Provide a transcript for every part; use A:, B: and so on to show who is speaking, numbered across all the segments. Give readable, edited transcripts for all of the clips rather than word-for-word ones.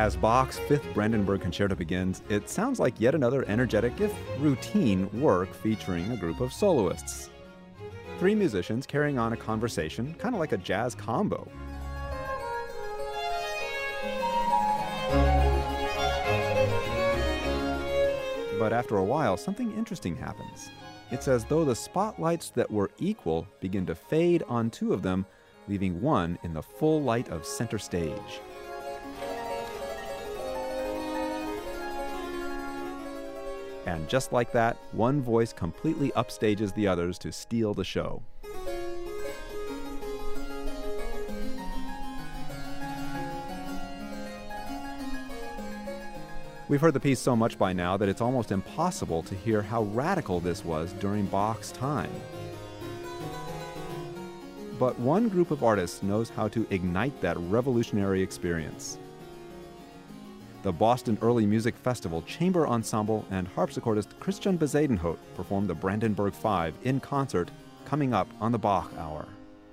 A: As Bach's Fifth Brandenburg Concerto begins, it sounds like yet another energetic, if routine, work featuring a group of soloists. Three musicians carrying on a conversation, kind of like a jazz combo. But after a while, something interesting happens. It's as though the spotlights that were equal begin to fade on two of them, leaving one in the full light of center stage. And just like that, one voice completely upstages the others to steal the show. We've heard the piece so much by now that it's almost impossible to hear how radical this was during Bach's time. But one group of artists knows how to ignite that revolutionary experience. The Boston Early Music Festival Chamber Ensemble and harpsichordist Christian Bezuidenhout performed the Brandenburg Five in concert, coming up on the Bach Hour.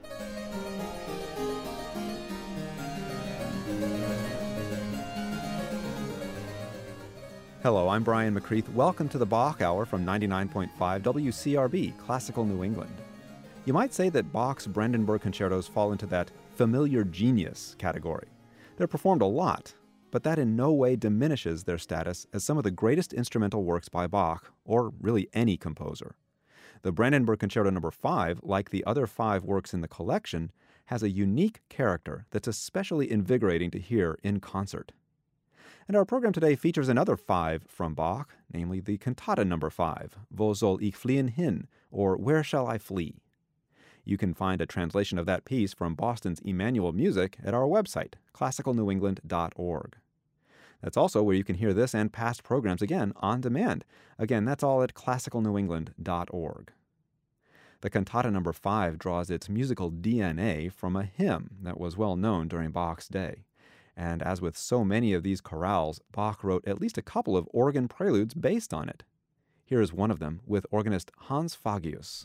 A: Hello, I'm Brian McCreath. Welcome to the Bach Hour from 99.5 WCRB, Classical New England. You might say that Bach's Brandenburg concertos fall into that familiar genius category. They're performed a lot, but that in no way diminishes their status as some of the greatest instrumental works by Bach, or really any composer. The Brandenburg Concerto No. 5, like the other 5 works in the collection, has a unique character that's especially invigorating to hear in concert. And our program today features another 5 from Bach, namely the Cantata No. 5, Wo soll ich fliehen hin, or Where Shall I Flee? You can find a translation of that piece from Boston's Emmanuel Music at our website, classicalnewengland.org. That's also where you can hear this and past programs again on demand. Again, that's all at classicalnewengland.org. The Cantata No. 5 draws its musical DNA from a hymn that was well known during Bach's day. And as with so many of these chorales, Bach wrote at least a couple of organ preludes based on it. Here is one of them with organist Hans Fagius.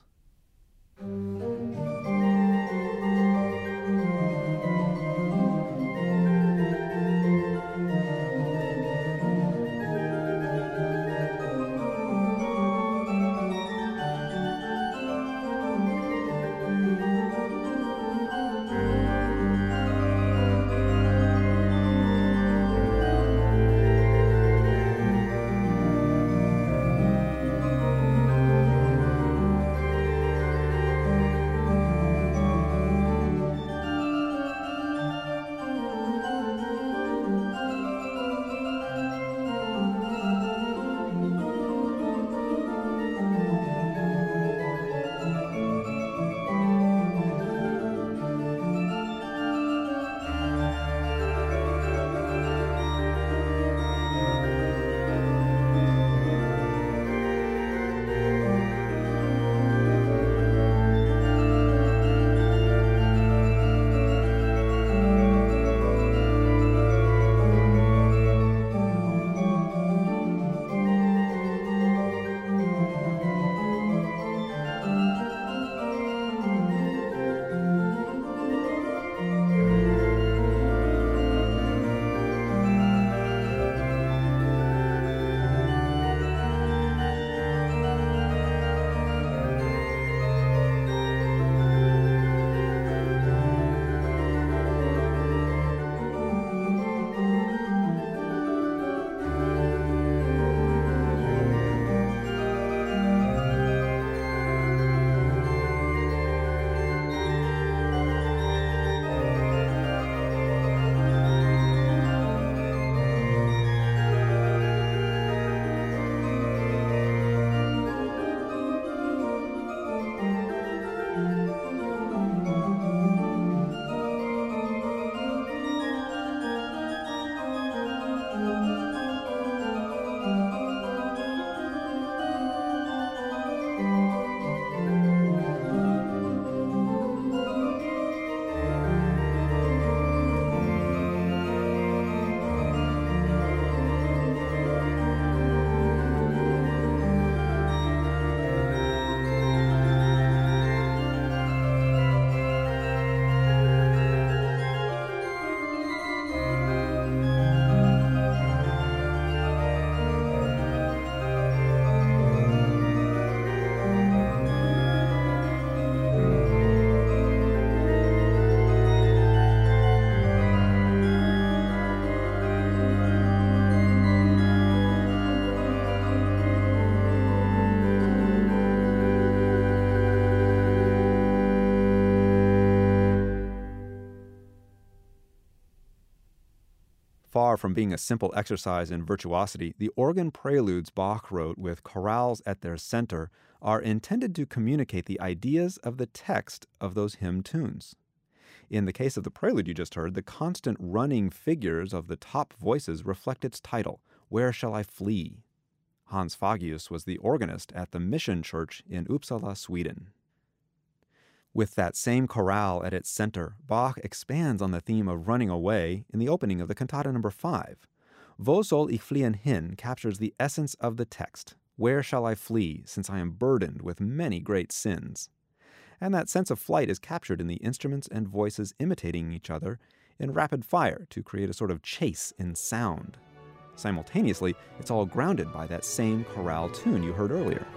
A: Far from being a simple exercise in virtuosity, the organ preludes Bach wrote with chorales at their center are intended to communicate the ideas of the text of those hymn tunes. In the case of the prelude you just heard, the constant running figures of the top voices reflect its title, Where Shall I Flee? Hans Fagius was the organist at the Mission Church in Uppsala, Sweden. With that same chorale at its center, Bach expands on the theme of running away in the opening of the Cantata No. 5. Wo soll ich fliehen hin captures the essence of the text. Where shall I flee, since I am burdened with many great sins? And that sense of flight is captured in the instruments and voices imitating each other in rapid fire to create a sort of chase in sound. Simultaneously, it's all grounded by that same chorale tune you heard earlier.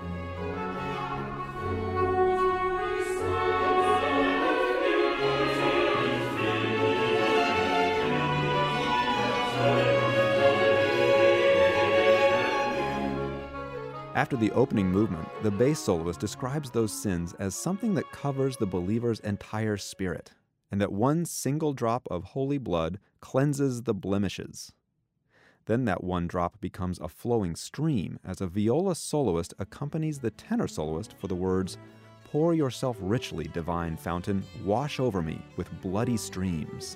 A: After the opening movement, the bass soloist describes those sins as something that covers the believer's entire spirit, and that one single drop of holy blood cleanses the blemishes. Then that one drop becomes a flowing stream as a viola soloist accompanies the tenor soloist for the words, "Pour yourself richly, divine fountain, wash over me with bloody streams."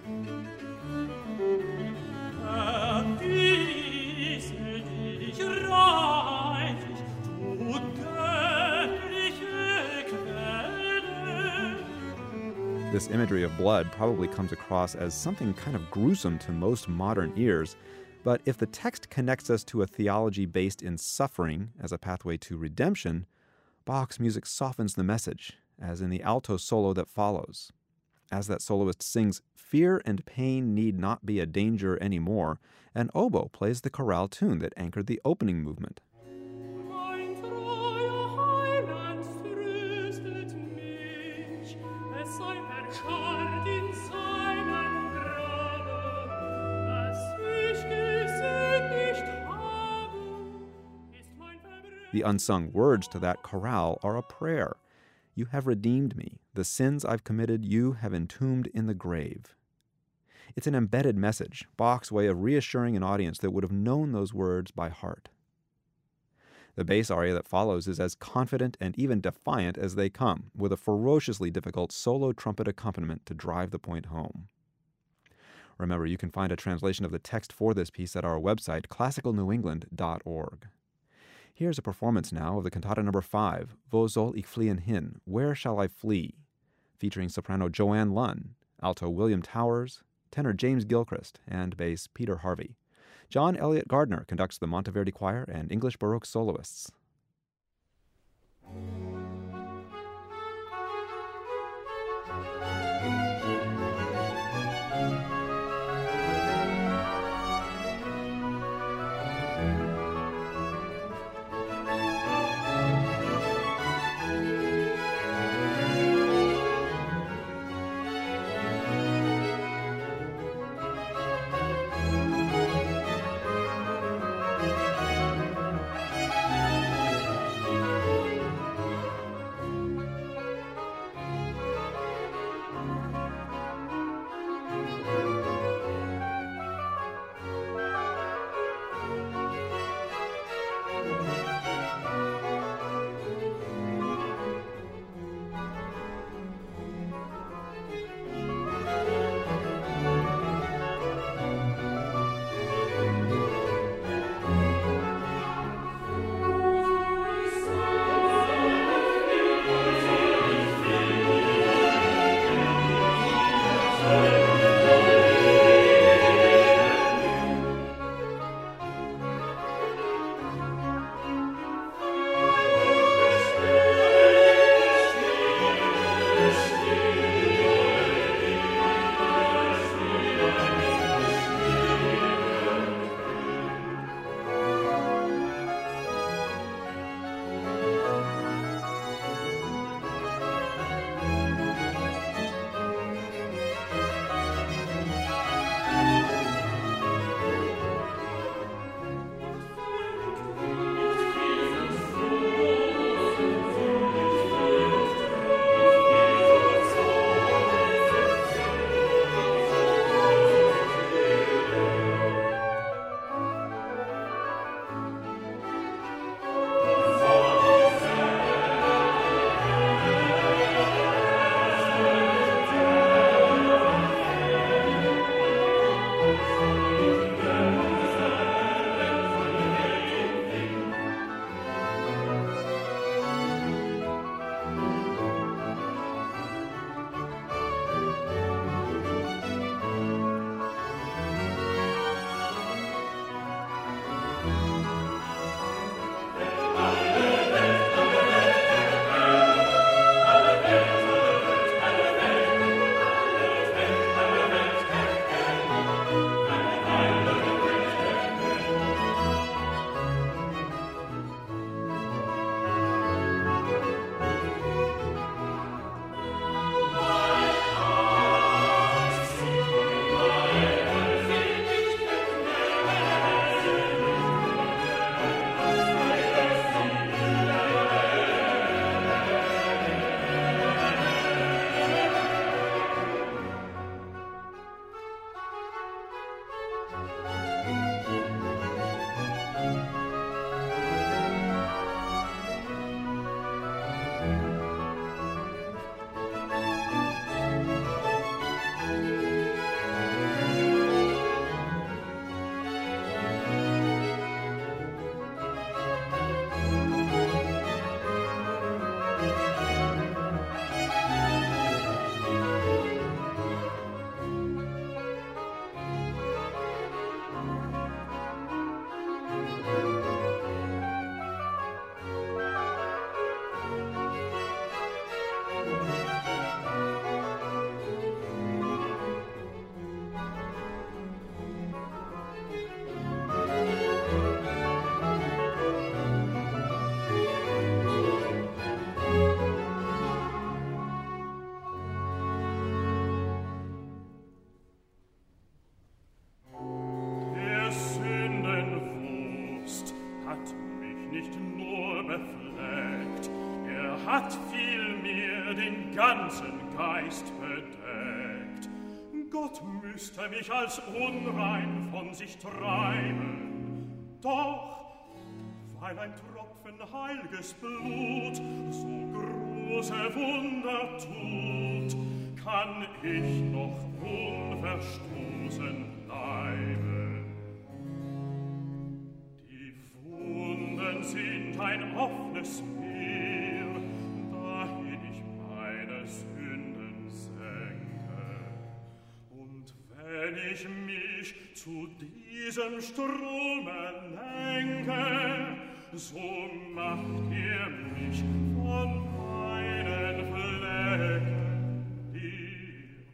A: This imagery of blood probably comes across as something kind of gruesome to most modern ears, but if the text connects us to a theology based in suffering as a pathway to redemption, Bach's music softens the message, as in the alto solo that follows. As that soloist sings, "Fear and pain need not be a danger anymore," an oboe plays the chorale tune that anchored the opening movement. The unsung words to that chorale are a prayer. "You have redeemed me. The sins I've committed you have entombed in the grave." It's an embedded message, Bach's way of reassuring an audience that would have known those words by heart. The bass aria that follows is as confident and even defiant as they come, with a ferociously difficult solo trumpet accompaniment to drive the point home. Remember, you can find a translation of the text for this piece at our website, classicalnewengland.org. Here's a performance now of the Cantata No. 5, Wo soll ich fliehen hin? Where Shall I Flee? Featuring soprano Joanne Lunn, alto William Towers, tenor James Gilchrist, and bass Peter Harvey. John Elliott Gardner conducts the Monteverdi Choir and English Baroque soloists.
B: den ganzen Geist bedeckt. Gott müsste mich als unrein von sich treiben, doch weil ein Tropfen heilges Blut so große Wunder tut, kann ich noch unverstoßen bleiben. Die Wunden sind ein offenes Meer, dahin ich meine Sünden senke. Und wenn ich mich zu diesem Strome lenke, so macht ihr mich von meinen Flecken leer.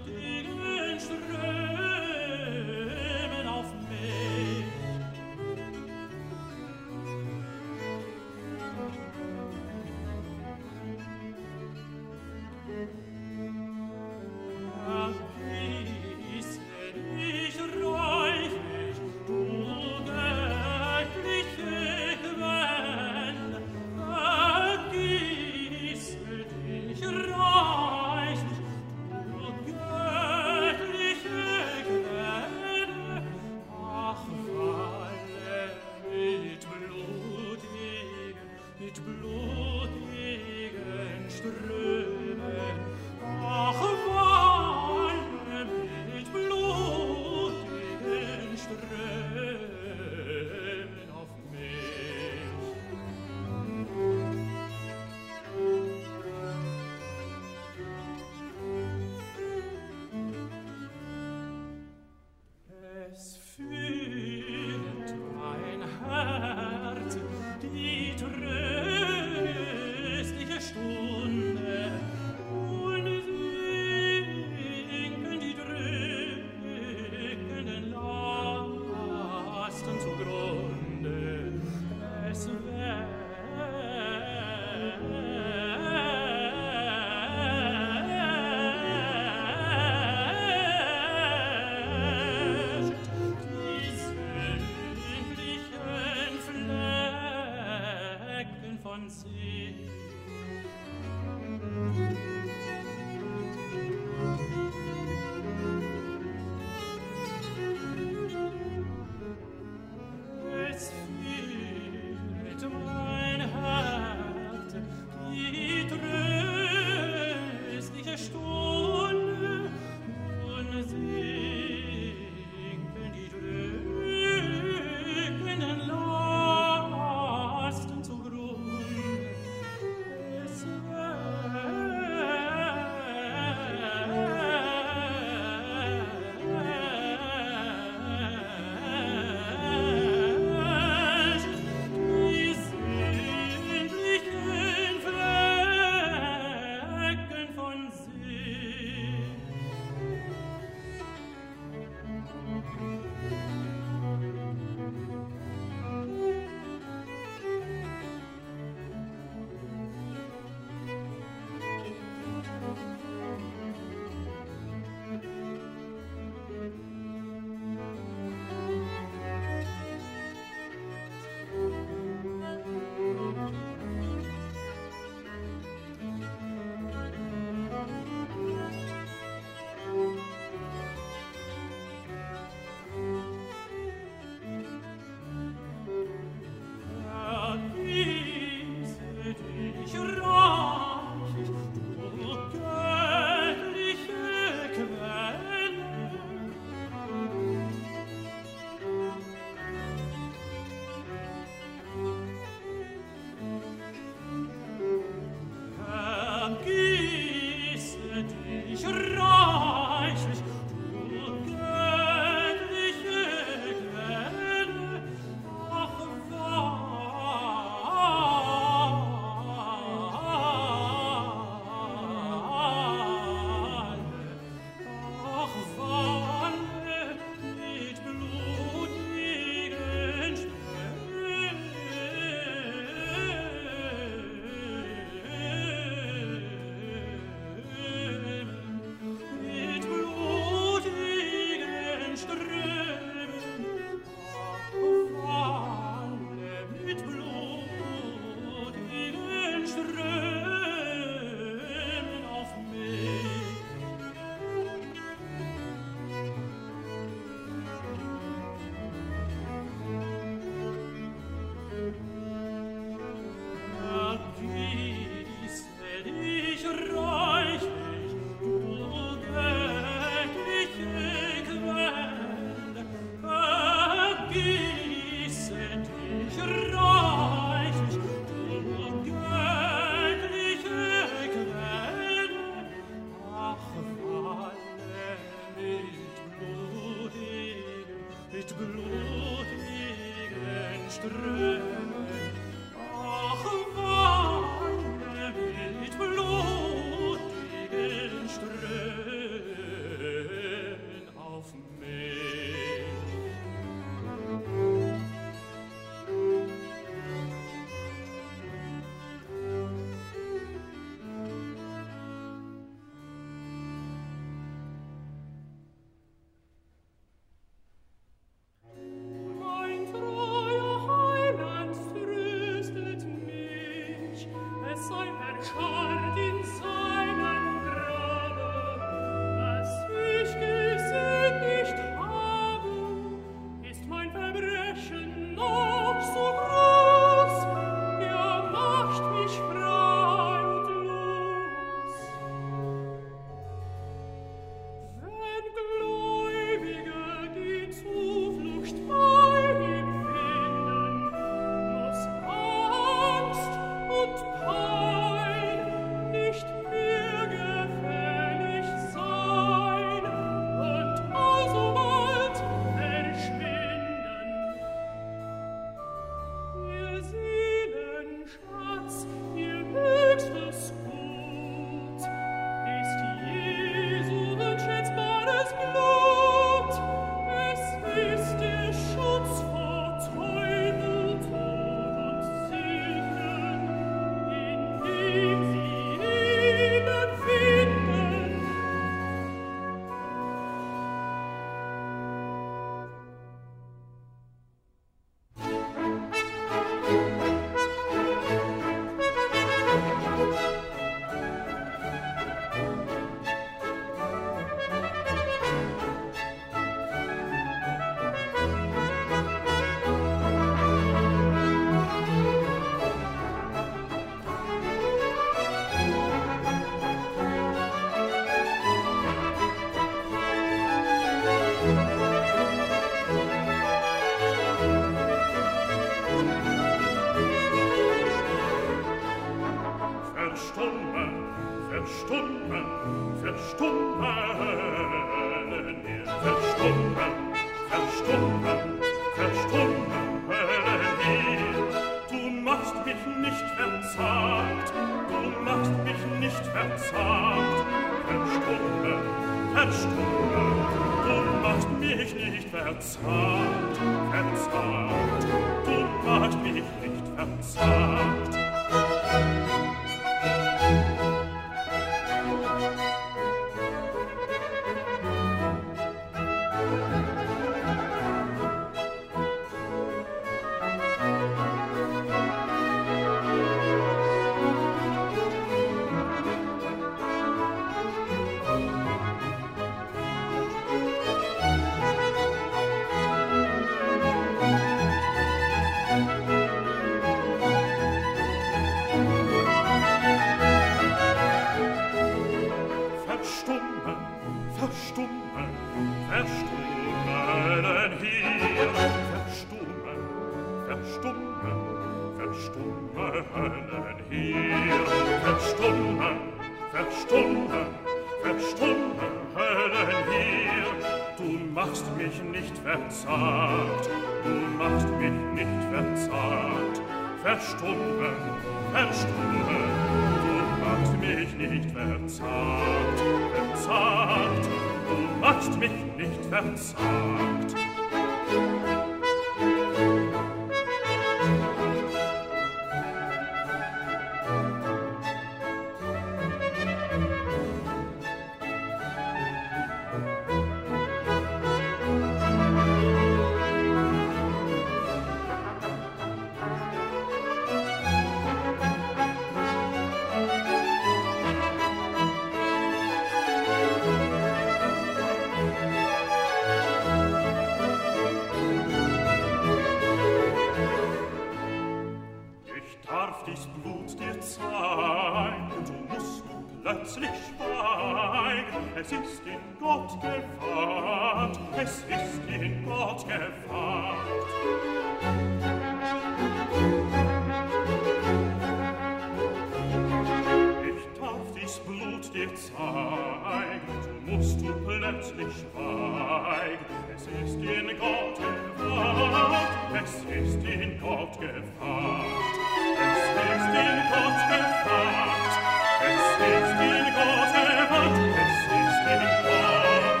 B: Blut dir zeigt, musst du plötzlich schweigen. Es ist in Gott gewahrt, es ist in Gott gewahrt, es ist in Gott gewahrt, es ist in Gott gewahrt, es ist in Gott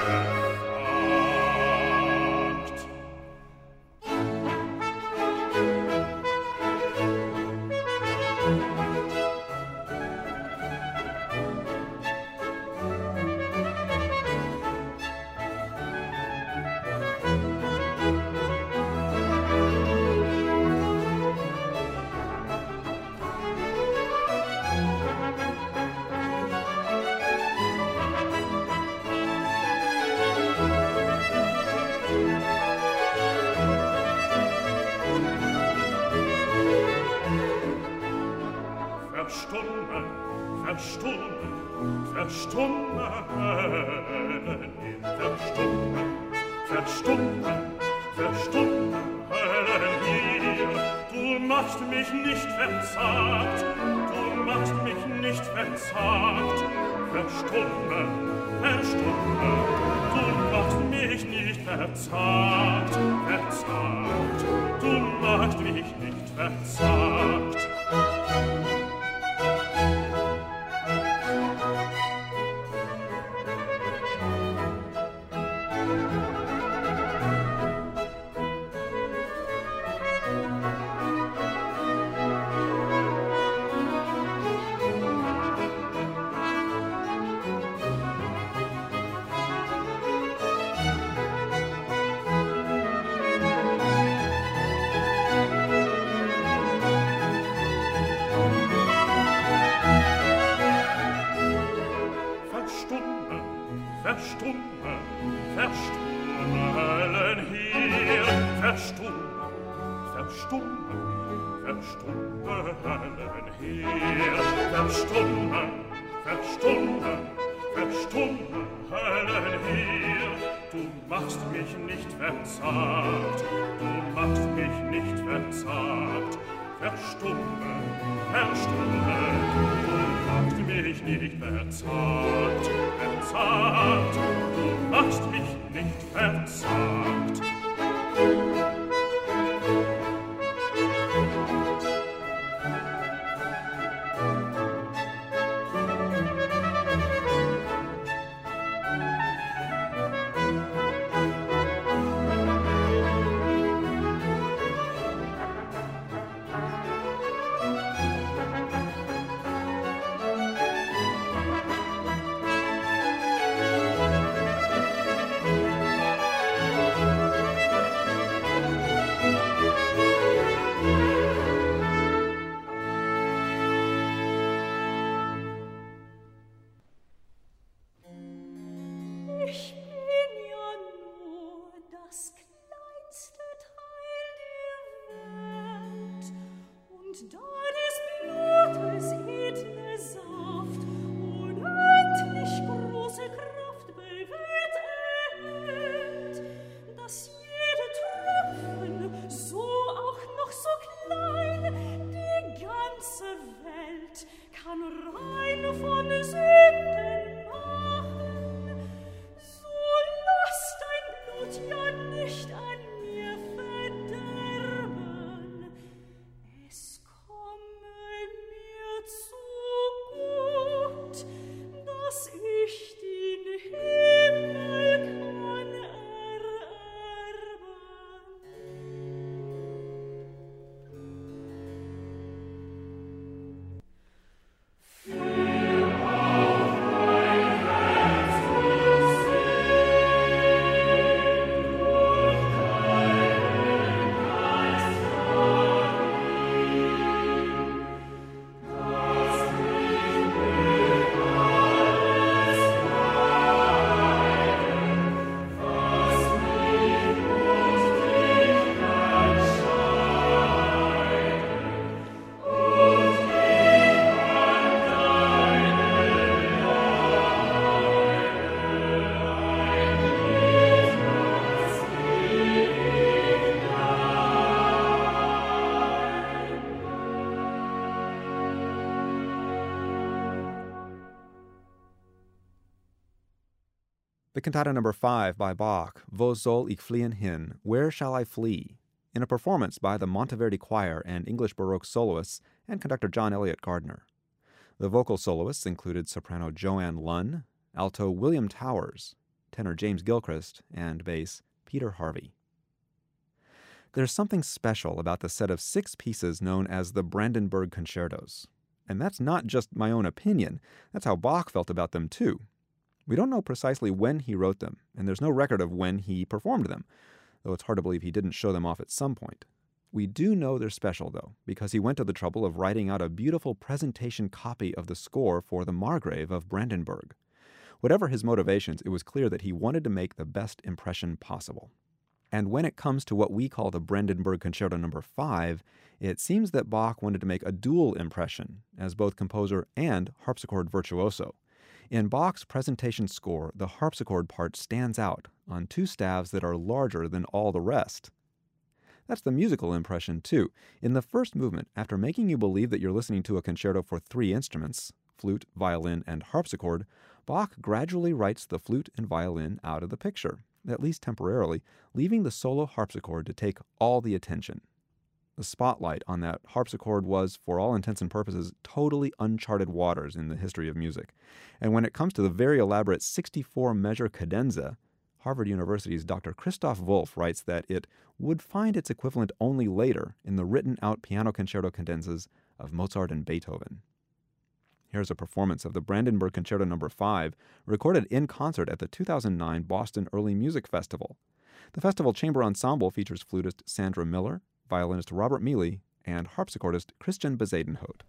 B: gewahrt. Verstummen hier. Du machst mich nicht verzagt, du machst mich nicht verzagt. Verstummen, du machst mich nicht verzagt, du machst mich nicht verzagt. Verstummen hier, verstummen hier, verstummen hier. Du machst mich nicht verzagt, du machst mich nicht verzagt. Verstummen, du machst mich nicht verzagt, du machst mich nicht verzagt.
A: The Cantata Number 5 by Bach, Wo soll ich fliehen hin? Where Shall I Flee? In a performance by the Monteverdi Choir and English Baroque soloists and conductor John Eliot Gardner. The vocal soloists included soprano Joanne Lunn, alto William Towers, tenor James Gilchrist, and bass Peter Harvey. There's something special about the set of 6 pieces known as the Brandenburg Concertos. And that's not just my own opinion, that's how Bach felt about them too. We don't know precisely when he wrote them, and there's no record of when he performed them, though it's hard to believe he didn't show them off at some point. We do know they're special, though, because he went to the trouble of writing out a beautiful presentation copy of the score for the Margrave of Brandenburg. Whatever his motivations, it was clear that he wanted to make the best impression possible. And when it comes to what we call the Brandenburg Concerto No. 5, it seems that Bach wanted to make a dual impression as both composer and harpsichord virtuoso. In Bach's presentation score, the harpsichord part stands out on 2 staves that are larger than all the rest. That's the musical impression, too. In the first movement, after making you believe that you're listening to a concerto for 3 instruments, flute, violin, and harpsichord, Bach gradually writes the flute and violin out of the picture, at least temporarily, leaving the solo harpsichord to take all the attention. The spotlight on that harpsichord was, for all intents and purposes, totally uncharted waters in the history of music. And when it comes to the very elaborate 64-measure cadenza, Harvard University's Dr. Christoph Wolff writes that it would find its equivalent only later in the written-out piano concerto cadenzas of Mozart and Beethoven. Here's a performance of the Brandenburg Concerto No. 5, recorded in concert at the 2009 Boston Early Music Festival. The festival chamber ensemble features flutist Sandra Miller, violinist Robert Mealy, and harpsichordist Christian Bezuidenhout.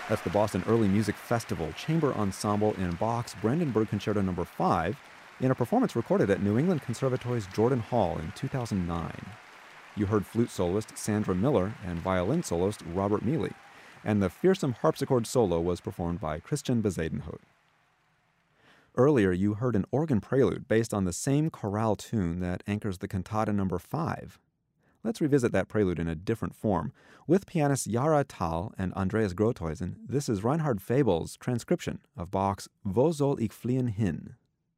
A: That's the Boston Early Music Festival Chamber Ensemble in Bach's Brandenburg Concerto No. 5 in a performance recorded at New England Conservatory's Jordan Hall in 2009. You heard flute soloist Sandra Miller and violin soloist Robert Mealy, and the fearsome harpsichord solo was performed by Christian Bezuidenhout. Earlier, you heard an organ prelude based on the same chorale tune that anchors the Cantata No. 5. Let's revisit that prelude in a different form. With pianists Yara Thal and Andreas Grothuysen, this is Reinhard Fabel's transcription of Bach's Wo soll ich fliehen hin?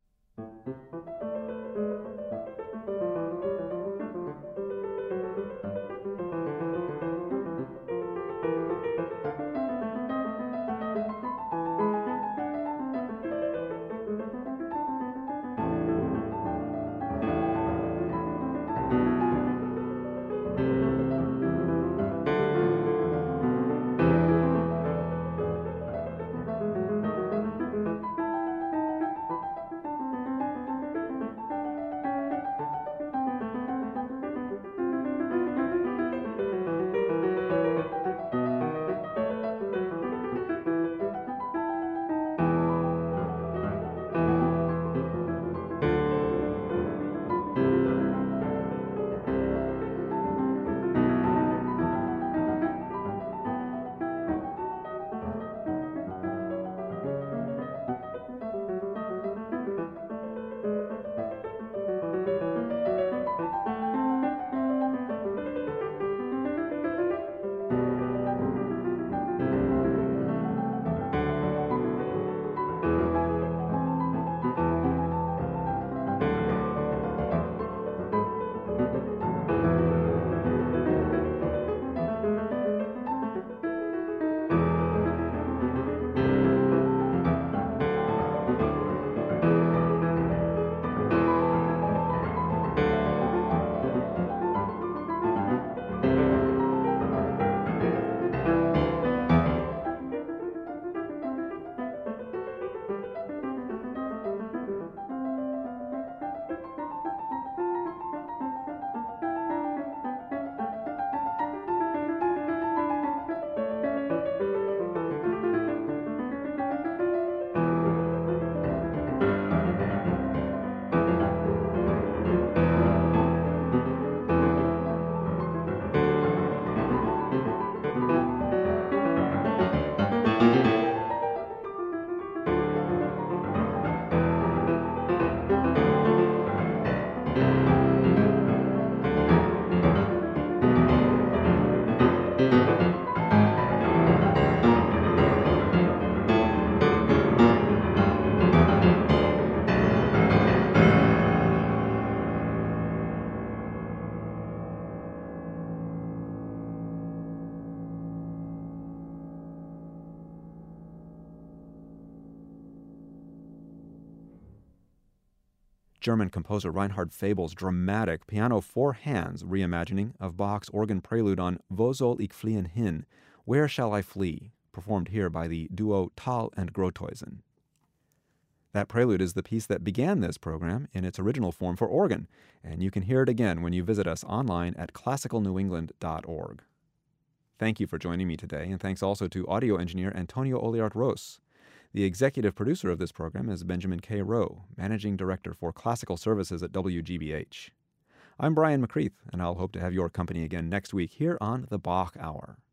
A: German composer Reinhard Fabel's dramatic piano four hands reimagining of Bach's organ prelude on Wo soll ich fliehen hin? Where Shall I Flee? Performed here by the duo Thal and Grothuysen. That prelude is the piece that began this program in its original form for organ, and you can hear it again when you visit us online at classicalnewengland.org. Thank you for joining me today, and thanks also to audio engineer Antonio Oliart-Ros. The executive producer of this program is Benjamin K. Rowe, managing director for classical services at WGBH. I'm Brian McCreath, and I'll hope to have your company again next week here on the Bach Hour.